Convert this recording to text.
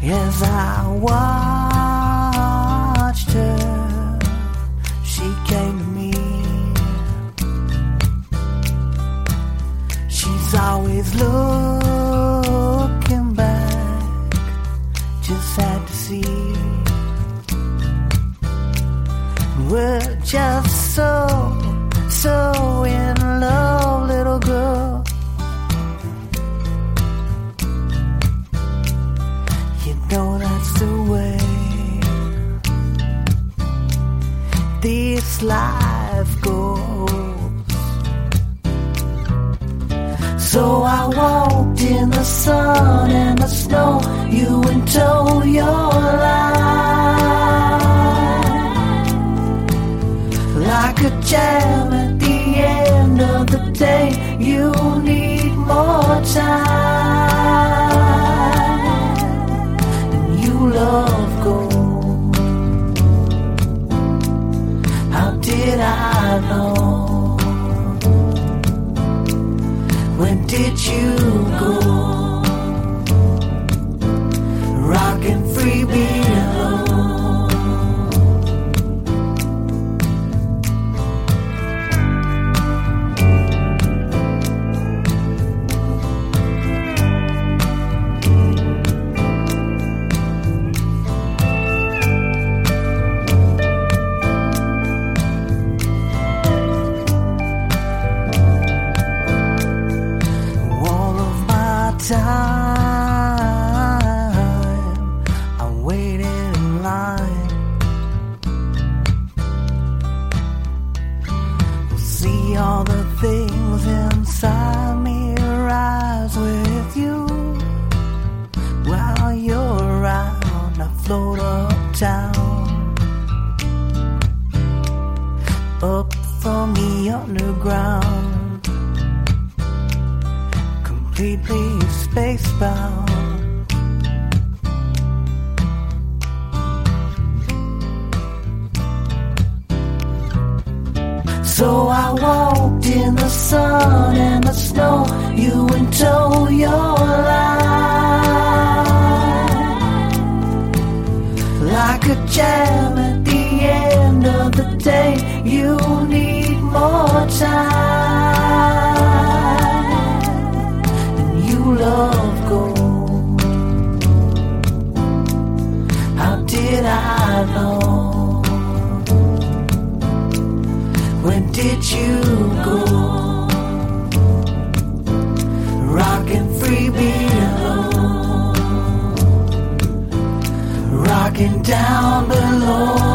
As I watched her, she came to me. She's always looking back, just sad to see. We're just so in love, little girl. You know that's the way this life goes. So I walked in the sun and the snow, you into your life. Like a jam at the end of the day, you need more time. And you love gold. How did I know? When did you go? Rockin' free below. Time I waited in line. See all the things inside me rise with you. While you're around, I float uptown, up from the underground, completely spacebound. So I walked in the sun and the snow, you into your life. Like a jam at the end of the day, you need more time. And you love gold. How did I know? When did you go? Rockin' free below. Rockin' down below.